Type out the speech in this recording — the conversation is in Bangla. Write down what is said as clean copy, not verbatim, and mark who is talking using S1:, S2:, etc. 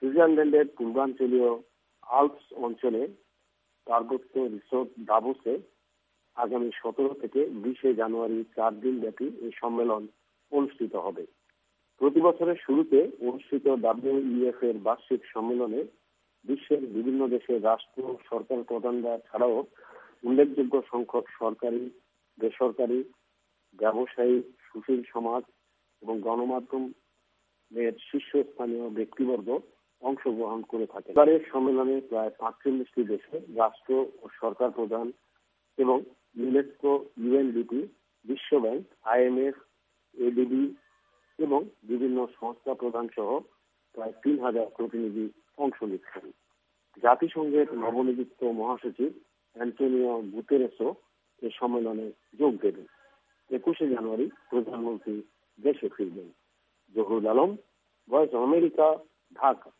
S1: সুইজারল্যান্ডের পূর্বাঞ্চলীয় আল্পস অঞ্চলে পার্বত্য রিসোর্ট দাভোসে আগামী 17 থেকে 20 জানুয়ারি 4 দিন ব্যাপী এই সম্মেলন অনুষ্ঠিত হবে। প্রতি বছরের শুরুতে অনুষ্ঠিত WEF এর বার্ষিক সম্মেলনে বিশ্বের বিভিন্ন দেশের রাষ্ট্র সরকার প্রধানরা ছাড়াও উল্লেখযোগ্য সংখ্যক সরকারি, বেসরকারি, ব্যবসায়ী, সুশীল সমাজ এবং গণমাধ্যমের শীর্ষস্থানীয় ব্যক্তিবর্গ অংশগ্রহণ করে থাকে। এবারের সম্মেলনে প্রায় 45টি দেশে রাষ্ট্র ও সরকার প্রধান এবং ইউনেস্কো, UNDP, বিশ্বব্যাংক, IMF, ADB এবং বিভিন্ন সংস্থা প্রধান সহ প্রায় 3000 প্রতিনিধি অংশ নিচ্ছেন। জাতিসংঘের নবনিযুক্ত মহাসচিব অ্যান্টোনিও গুতেরেসও এই সম্মেলনে যোগ দেবেন। 21 জানুয়ারি প্রধানমন্ত্রী দেশে ফিরবেন। Zahurul Alam, voice of America, Dhaka.